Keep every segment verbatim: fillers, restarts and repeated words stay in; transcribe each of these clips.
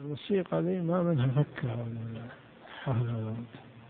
الموسيقى ذي ما منها فكها ولا حول ولا قوة.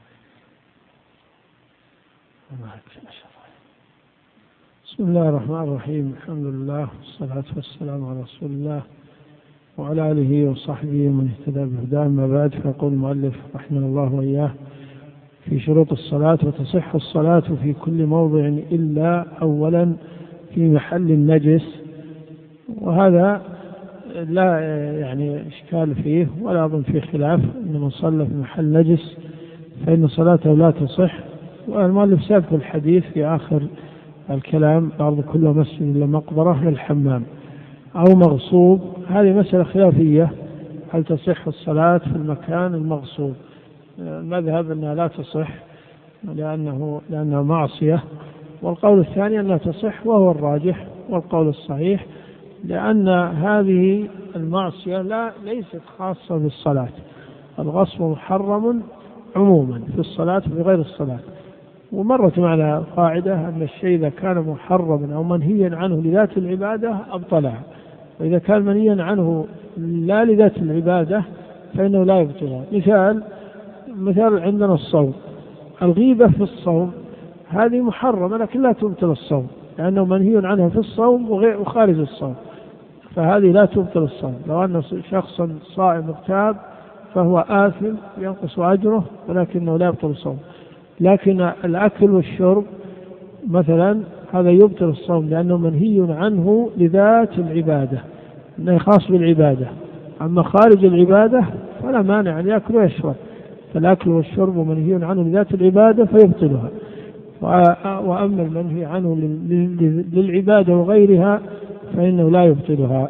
بسم الله الرحمن الرحيم. الحمد لله والصلاة والسلام على رسول الله وعلى آله وصحبه ومن اهتدى بهداه. أما بعد، فيقول المؤلف رحمه الله وإياه في شروط الصلاة: وتصح الصلاة في كل موضع إلا أولا في محل النجس. وهذا لا يعني إشكال فيه ولا أظن فيه خلاف، إن من صلى في محل نجس فإن صلاته لا تصح. والمؤلف سيذكر الحديث في آخر الكلام: الأرض كلها مسجد إلا مقبرة للحمام أو مغصوب. هذه مسألة خلافية، هل تصح الصلاة في المكان المغصوب؟ المذهب أنها لا تصح لأنه لأنها معصية، والقول الثاني أنها تصح وهو الراجح والقول الصحيح، لأن هذه المعصية لا ليست خاصة بالصلاة. الغصب محرم عموما في الصلاة وفي غير الصلاة. ومرت معنا قاعدة أن الشيء إذا كان محرما أو منهيا عنه لذات العبادة أبطلها، وإذا كان منهيا عنه لا لذات العبادة فإنه لا يبطلها. مثال مثال عندنا الصوم، الغيبة في الصوم هذه محرمة لكن لا تبطل الصوم، لأنه منهي عنها في الصوم وخارج الصوم، فهذه لا تبطل الصوم. لو أن شخصا صائم مغتاب فهو آثم ينقص أجره ولكنه لا يبطل الصوم. لكن الأكل والشرب مثلا هذا يبطل الصوم لأنه منهي عنه لذات العبادة، إنه خاص بالعبادة. أما خارج العبادة فلا مانع أن يأكل ويشرب، فالأكل والشرب منهي عنه لذات العبادة فيبطلها. وأما المنهي عنه للعبادة وغيرها فإنه لا يبطلها.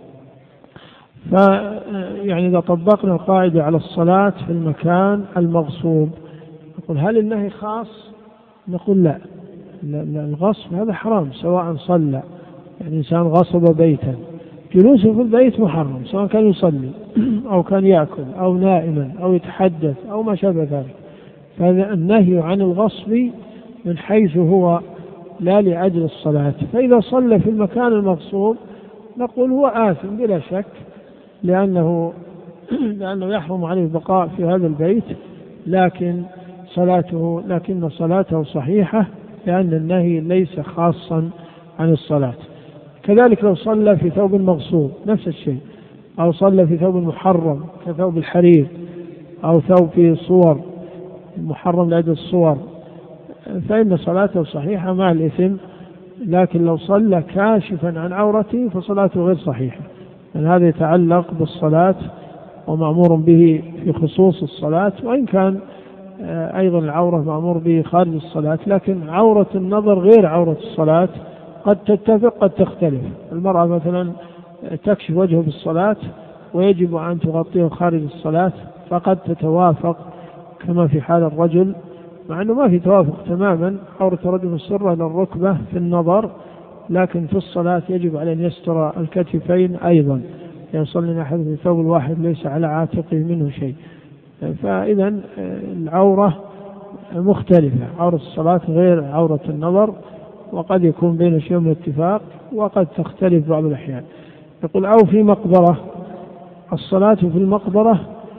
فيعني إذا طبقنا القاعدة على الصلاة في المكان المغصوب، نقول هل النهي خاص؟ نقول لا، الغصب هذا حرام سواء صلى، يعني إنسان غصب بيتا، جلوسه في البيت محرم سواء كان يصلي أو كان يأكل أو نائما أو يتحدث أو ما شابه ذلك. فهذا النهي عن الغصب من حيث هو لا لأجل الصلاة. فإذا صلى في المكان المغصوب نقول هو آثم بلا شك، لأنه لأنه يحرم عليه البقاء في هذا البيت، لكن صلاته لكن صلاته صحيحة لأن النهي ليس خاصا عن الصلاة. كذلك لو صلى في ثوب مغصوب نفس الشيء، أو صلى في ثوب محرم كثوب الحرير، أو ثوب في صور محرم لأجل الصور، فإن صلاته صحيحة مع الإثم. لكن لو صلى كاشفا عن عورته فصلاته غير صحيحة، لأن هذا يتعلق بالصلاة ومأمور به في خصوص الصلاة، وإن كان أيضا العورة مأمور به خارج الصلاة. لكن عورة النظر غير عورة الصلاة، قد تتفق قد تختلف. المرأة مثلا تكشف وجهه بالصلاة ويجب أن تغطيه خارج الصلاة، فقد تتوافق كما في حال الرجل، مع أنه ما في توافق تماما. عورة الرجل السرة إلى الركبة في النظر، لكن في الصلاة يجب عليه أن يستر الكتفين أيضا، يصلي أحد في الثوب الواحد ليس على عاتقه منه شيء. فإذا العورة مختلفة، عورة الصلاة غير عورة النظر، وقد يكون بين شيء من اتفاق وقد تختلف بعض الأحيان. يقول: أو في مقبرة، الصلاة في المقبرة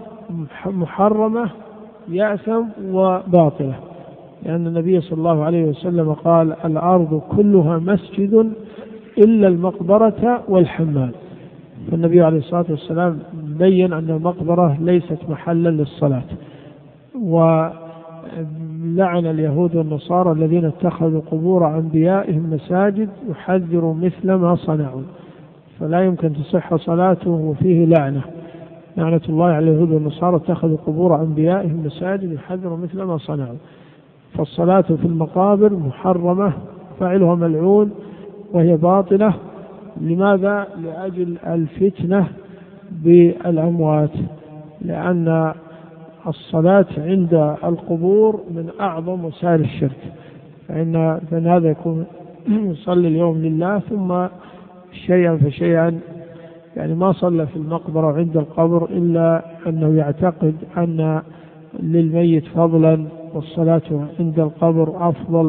محرمة يأثم وباطلة، لأن النبي صلى الله عليه وسلم قال: الأرض كلها مسجد إلا المقبرة والحمام. فالنبي عليه الصلاة والسلام بين أن المقبرة ليست محلا للصلاة. ولعن اليهود والنصارى الذين اتخذوا قبور أنبيائهم مساجد يحذر مثل ما صنعوا، فلا يمكن تصح صلاته وفيه لعنة. لعنة الله على اليهود والنصارى اتخذوا قبور أنبيائهم مساجد يحذر مثل ما صنعوا. فالصلاة في المقابر محرمة، فاعلها ملعون وهي باطلة. لماذا؟ لأجل الفتنة بالأموات، لأن الصلاة عند القبور من أعظم وسائل الشرك. فإن فإن هذا يكون يصلي اليوم لله ثم شيئا فشيئا، يعني ما صلى في المقبرة عند القبر إلا أنه يعتقد أن للميت فضلا والصلاة عند القبر أفضل،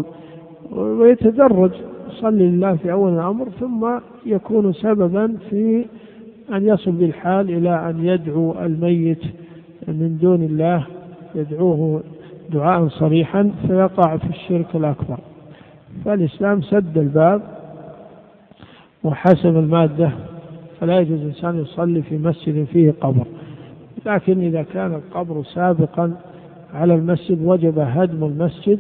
ويتدرج يصلي لله في أول الأمر ثم يكون سببا في أن يصل بالحال إلى أن يدعو الميت من دون الله، يدعوه دعاء صريحا فيقع في الشرك الأكبر. فالإسلام سد الباب وحسم المادة، فلا يجوز الإنسان يصلي في مسجد فيه قبر. لكن إذا كان القبر سابقا على المسجد وجب هدم المسجد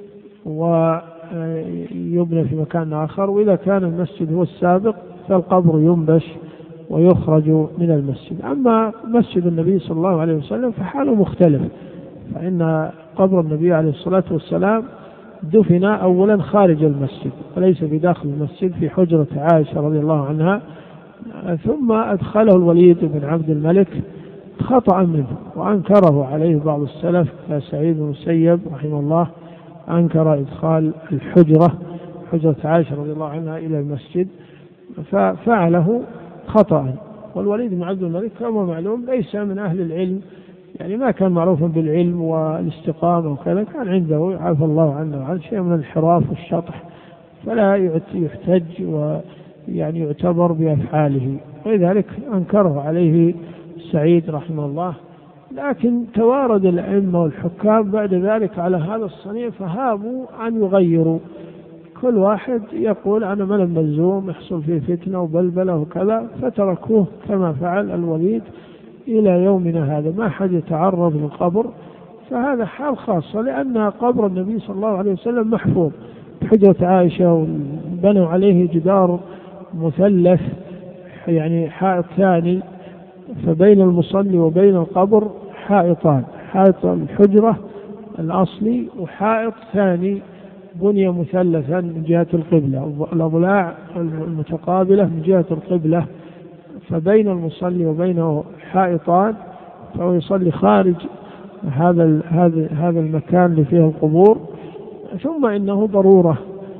ويبنى في مكان آخر، وإذا كان المسجد هو السابق فالقبر ينبش ويخرج من المسجد. أما مسجد النبي صلى الله عليه وسلم فحاله مختلف، فإن قبر النبي عليه الصلاة والسلام دفن أولا خارج المسجد وليس في داخل المسجد في حجرة عائشة رضي الله عنها، ثم أدخله الوليد بن عبد الملك خطأ منه وأنكره عليه بعض السلف كسعيد بن المسيب رحمه الله، أنكر إدخال الحجرة حجرة عائشة رضي الله عنها إلى المسجد ففعله خطأ. والوليد بن عبد الملك كما معلوم ليس من أهل العلم، يعني ما كان معروفا بالعلم والاستقامة وكذا، كان عنده عافى الله عنه عن شيء من الانحراف والشطح، فلا يحتج ويعني يعتبر بأفعاله، ولذلك أنكره عليه سعيد رحمه الله. لكن توارد الأئمة والحكام بعد ذلك على هذا الصنيع فهابوا أن يغيروا، كل واحد يقول أنا من الملزوم يحصل فيه فتنة وبلبلة وكذا، فتركوه كما فعل الوليد إلى يومنا هذا، ما حد يتعرض للقبر. فهذا حال خاصة لأن قبر النبي صلى الله عليه وسلم محفوظ بحجرة عائشة، وبنوا عليه جدار مثلث يعني حائط ثاني، فبين المصلي وبين القبر حائطان، حائط الحجرة الأصلي وحائط ثاني بني مثلثا من جهة القبلة، الأضلاع المتقابلة من جهة القبلة، فبين المصلي وبينه حائطان، فهو يصلي خارج هذا هذا هذا المكان اللي فيه القبور. ثم إنه ضرورة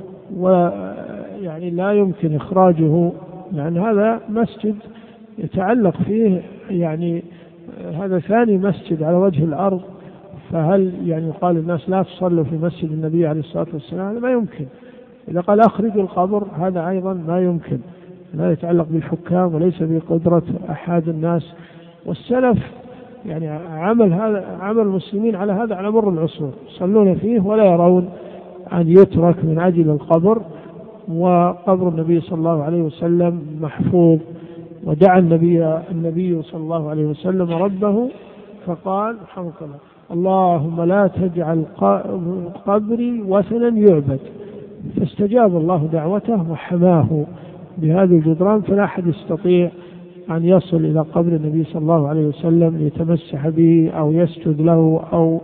ويعني لا يمكن إخراجه، لأن هذا مسجد يتعلق فيه يعني هذا ثاني مسجد على وجه الأرض، فهل يعني يقال الناس لا تصلوا في مسجد النبي عليه الصلاة والسلام؟ هذا ما يمكن. إذا قال أخرجوا القبر هذا أيضا ما يمكن، لا يتعلق بالحكام وليس بقدرة أحد الناس. والسلف يعني عمل هذا عمل المسلمين على هذا على مر العصور، يصلون فيه ولا يرون أن يترك من أجل القبر. وقبر النبي صلى الله عليه وسلم محفوظ، ودعا النبي النبي صلى الله عليه وسلم ربه فقال رحمك الله اللهم لا تجعل قبري وثنا يعبد، فاستجاب الله دعوته وحماه بهذا الجدران، فلا أحد يستطيع أن يصل إلى قبر النبي صلى الله عليه وسلم ليتمسح به أو يسجد له أو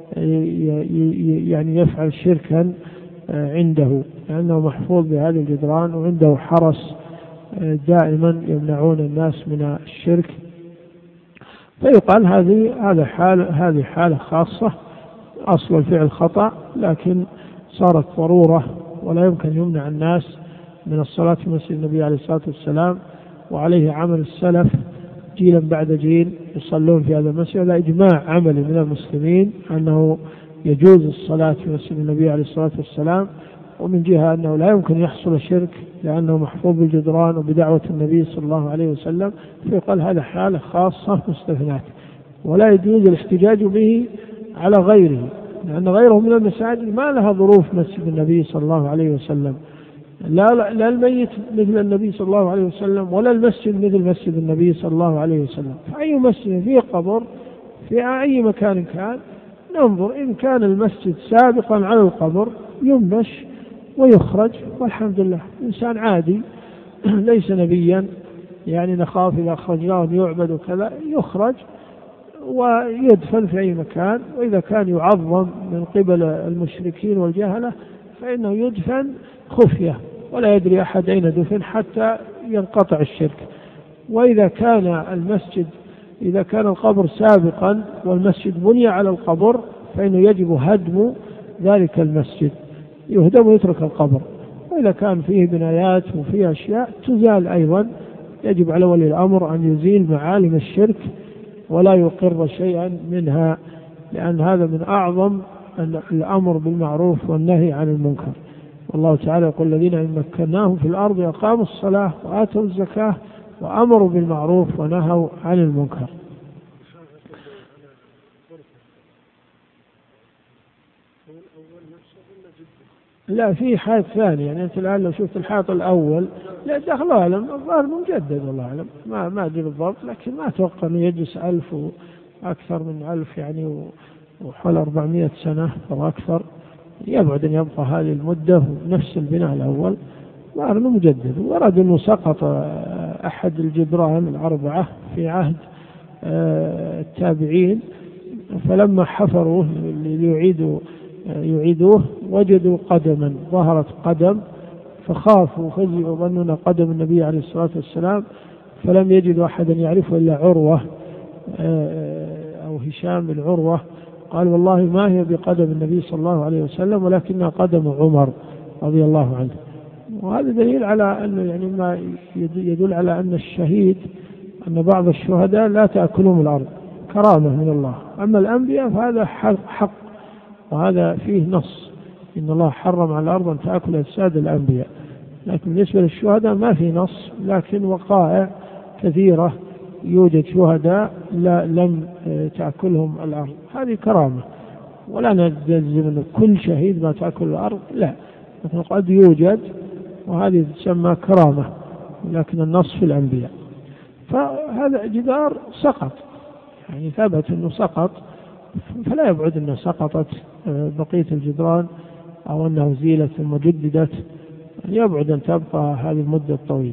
يعني يفعل شركا عنده، لأنه محفوظ بهذه الجدران وعنده حرس دائما يمنعون الناس من الشرك. فيقال هذه هذا حال هذه حالة خاصة، أصل الفعل خطأ لكن صارت ضرورة ولا يمكن يمنع الناس من الصلاة في مسجد النبي عليه الصلاة والسلام، وعليه عمل السلف جيلا بعد جيل يصلون في هذا المسجد. هذا إجماع عملي من المسلمين أنه يجوز الصلاة في مسجد النبي عليه الصلاة والسلام، ومن جهة أنه لا يمكن يحصل شرك لأنه محفوظ بالجدران وبدعوة النبي صلى الله عليه وسلم، فيقال هذا حالة خاصة مستثنات ولا يجوز الاحتجاج به على غيره، لأن غيره من المساجد ما لها ظروف مسجد النبي صلى الله عليه وسلم، لا, لا الميت مثل النبي صلى الله عليه وسلم ولا المسجد مثل مسجد النبي صلى الله عليه وسلم. فأي مسجد فيه قبر في أي مكان كان ننظر، إن كان المسجد سابقا على القبر ينبش ويخرج، والحمد لله إنسان عادي ليس نبيا يعني نخاف إذا أخرجناه يعبد وكذا، يخرج ويدفن في أي مكان. وإذا كان يعظم من قبل المشركين والجهلة فإنه يدفن خفية ولا يدري أحد أين دفن حتى ينقطع الشرك. وإذا كان المسجد إذا كان القبر سابقا والمسجد بني على القبر فإنه يجب هدم ذلك المسجد، يهدم ويترك القبر. وإذا كان فيه بنايات وفيه أشياء تزال أيضا، يجب على ولي الأمر أن يزيل معالم الشرك ولا يقر شيئا منها، لأن هذا من أعظم الأمر بالمعروف والنهي عن المنكر. والله تعالى يقول الذين إن مكناهم في الأرض أقاموا الصلاة وآتوا الزكاة وأمروا بالمعروف ونهوا عن المنكر. لا، في حائط ثاني، يعني أنت الآن لو شفت الحائط الأول لا دخل أعلم الظاهر مجدد والله أعلم، ما ما أدري بالضبط، لكن ما أتوقع أنه يجلس ألف وأكثر من ألف يعني وحول أربعمائة سنة أو أكثر، يبعد أن يبقى هذه المدة ونفس البناء الأول، ظاهر أنه مجدد. ورد أنه سقط أحد الجدران الأربعة في عهد التابعين، فلما حفروا ليعيدوا يعيدوه وجدوا قدما، ظهرت قدم، فخافوا وفزعوا وظنوا قدم النبي عليه الصلاة والسلام، فلم يجدوا أحدا يعرفه إلا عروة أو هشام بن عروة، قال والله ما هي بقدم النبي صلى الله عليه وسلم ولكنها قدم عمر رضي الله عنه. وهذا دليل على أنه يعني ما يدل على أن الشهيد، أن بعض الشهداء لا تأكلهم الأرض، كرامة من الله. أما الأنبياء فهذا حق، وهذا فيه نص إن الله حرم على الأرض أن تأكل أجساد الأنبياء، لكن بالنسبة للشهداء ما في نص، لكن وقائع كثيرة يوجد شهداء لا لم تأكلهم الأرض، هذه كرامة. ولا نجزم أن كل شهيد ما تأكل الأرض، لا، لكن قد يوجد، وهذه تسمى كرامة، لكن النص في الأنبياء. فهذا جدار سقط، يعني ثبت أنه سقط، فلا يبعد أنه سقطت بقية الجدران أو أنه زيلت ثم جددت، يبعد أن تبقى هذه المدة الطويلة.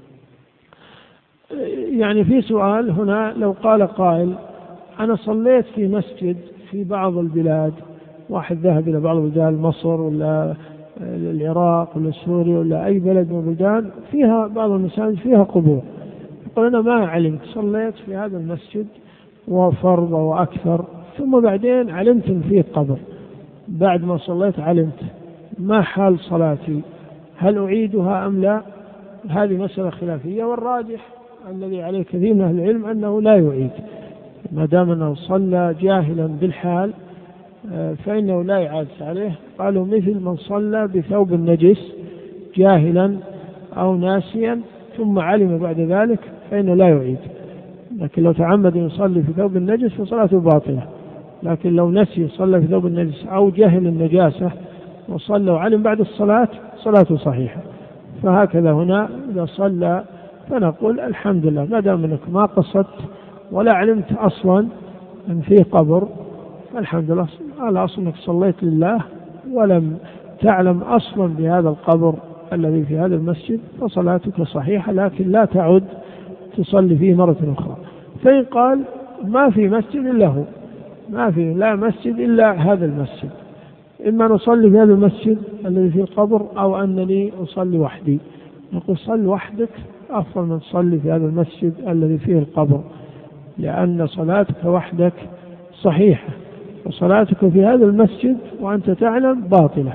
يعني في سؤال هنا، لو قال قائل أنا صليت في مسجد في بعض البلاد، واحد ذهب إلى بعض البلدان، مصر ولا العراق ولا سوريا ولا أي بلد من البلدان فيها بعض المساجد فيها قبور، يقول أنا ما علمت، صليت في هذا المسجد وفرض وأكثر، ثم بعدين علمت أن فيه قبر، بعد ما صليت علمت، ما حال صلاتي؟ هل أعيدها أم لا؟ هذه مسألة خلافية، والراجح الذي عليه كثير من أهل العلم أنه لا يعيد، ما دام أنه صلى جاهلا بالحال فإنه لا يعاد عليه. قالوا مثل من صلى بثوب النجس جاهلا أو ناسيا ثم علم بعد ذلك فإنه لا يعيد، لكن لو تعمد أن يصلي في ثوب النجس فصلاته باطلة، لكن لو نسي صلى في ثوب النجس أو جهل النجاسة وصلى وعلم بعد الصلاة صلاته صحيحة. فهكذا هنا إذا صلى فنقول الحمد لله، ما دام أنك ما قصدت ولا علمت أصلا أن فيه قبر، الحمد لله، على أصل أنك صليت لله ولم تعلم أصلا بهذا القبر الذي في هذا المسجد، فصلاتك صحيحة، لكن لا تعد تصلي فيه مرة أخرى. فإن قال ما في مسجد إلا هو، ما في لا مسجد إلا هذا المسجد، إما نصلي في هذا المسجد الذي فيه القبر أو أنني أصلي وحدي، نقول صل وحدك أفضل من تصلي في هذا المسجد الذي فيه القبر، لأن صلاتك وحدك صحيحة، وصلاتك في هذا المسجد وأنت تعلم باطلة،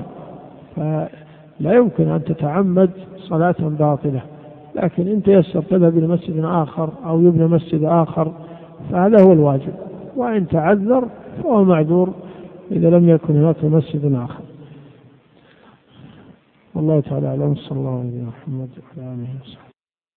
فلا يمكن أن تتعمد صلاة باطلة. لكن إن تيسر تذهب إلى مسجد آخر أو يبنى مسجد آخر فهذا هو الواجب، وإن تعذر فهو معذور إذا لم يكن هناك مسجد آخر. والله تعالى أعلم، صلى الله عليه وسلم وعلى آله وصحبه.